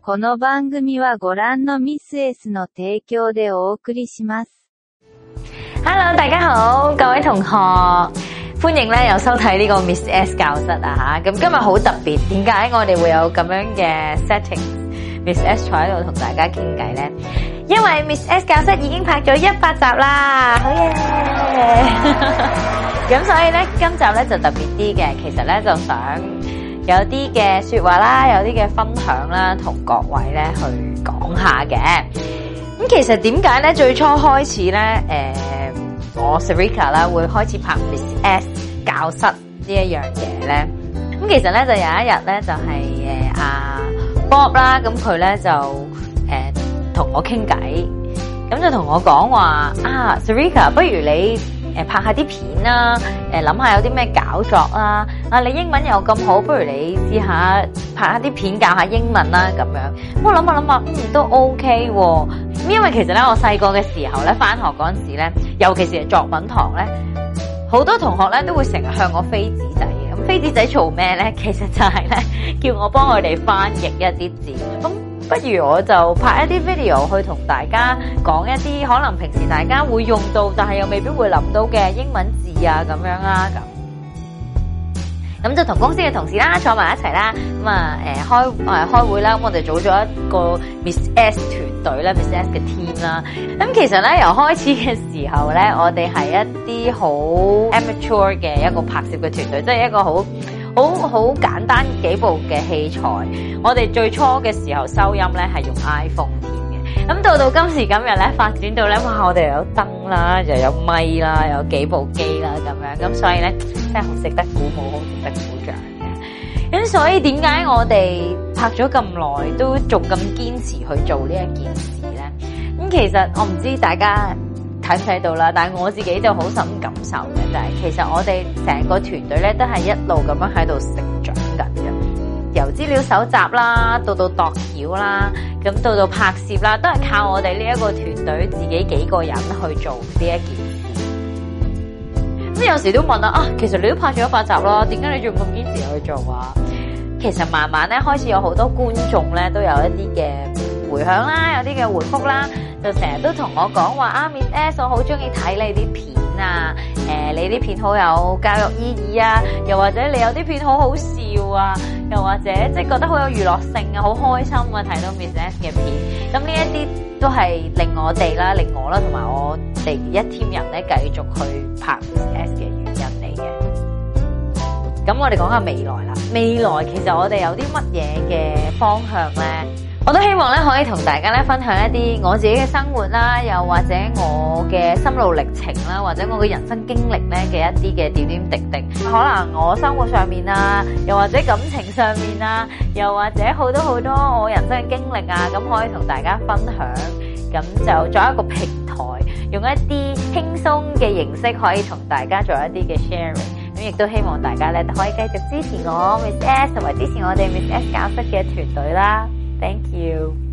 この番組はご覧のミス S の提供でお送りします。 Hello， 大家好，各位同學，歡迎咧又收睇呢個 Miss S 教室啊吓。咁今日好特別，點解我哋會有咁樣嘅 setting？Miss S 坐喺度同大家傾偈咧，因為 Miss S 教室已經拍咗100集啦，好嘢！咁所以咧今集咧就特別啲嘅，其實咧就想有啲嘅說話啦，有啲嘅分享啦，同各位咧去講下嘅。咁其實點解咧最初開始咧，我 Sarika 啦會開始拍 Miss S 教室呢一樣嘢咧？咁其實咧就有一日咧就係阿 Bob 啦，咁佢咧就同我傾偈，咁就同我講話啊 Sarika， 不如你拍下啲片啦，諗下有啲咩搞作啦，你英文又咁好，不如你試下拍下啲片教下英文啦咁樣。咁我諗下，都 OK 喎。因為其實咧我細個嘅時候咧，返學嗰陣時咧，尤其是係作文堂咧，好多同學咧都會成日向我飛紙仔嘅。咁飛紙仔做咩咧？其實就係咧叫我幫佢哋翻譯一啲字。咁不如我就拍一啲 video 去同大家講一啲可能平時大家會用到，但係又未必會諗到嘅英文字啊咁樣啦。咁就同公司嘅同事啦坐埋一齊啦，咁開會啦。咁我哋組咗一個 Miss S 團隊啦， Miss S 嘅 team 啦。咁其實咧由開始嘅時候咧，我哋係一啲好 amateur 嘅一個拍攝嘅團隊，即係一個好簡單幾部嘅器材。我哋最初嘅時候收音咧係用 iPhone 添嘅。咁到今時今日咧發展到咧，哇！我哋又有燈啦，又有咪啦，又有幾部機啦咁樣。咁所以咧真係好值得鼓舞，好值得鼓掌嘅。咁所以點解我哋拍咗咁耐都仲咁堅持去做呢一件事咧？咁其實我唔知大家睇唔睇到啦，但係我自己就好深感受嘅，就係其實我哋成個團隊咧都係一路咁樣喺度成長緊嘅，由資料搜集啦，到度橋啦，咁到拍攝啦，都係靠我哋呢一個團隊自己幾個人去做呢一件事。咁有時都問啦，其實你都拍咗100集啦，點解你仲咁堅持去做啊？其實慢慢咧開始有好多觀眾咧都有一啲嘅回響啦，有啲嘅回覆啦，就成日都同我講話Miss S， 我好中意睇你啲片啊，你啲片好有教育意義啊，又或者你有啲片好好笑啊，又或者即係覺得好有娛樂性啊，好開心啊，睇到 Miss S 嘅片。咁呢一啲都係令我啦，同埋我哋一 team 人咧繼續去拍 Miss S 嘅原因嚟嘅。咁我哋講下未來啦。未來其實我哋有啲乜嘢嘅方向咧？我都希望咧可以同大家咧分享一啲我自己嘅生活啦，又或者我嘅心路歷程啦，或者我嘅人生經歷咧嘅一啲嘅點點滴滴，可能我生活上面啊，又或者感情上面啊，又或者好多我人生嘅經歷啊，咁可以同大家分享，咁就作一個平台，用一啲輕鬆嘅形式可以同大家做一啲嘅 sharing。咁亦都希望大家咧可以繼續支持我 Miss S， 同埋支持我哋 Miss S 教室嘅團隊啦。Thank you。